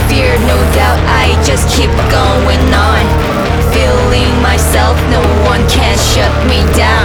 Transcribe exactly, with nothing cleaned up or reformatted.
fear, no doubt, I just keep going on. Feeling myself, no one can shut me down.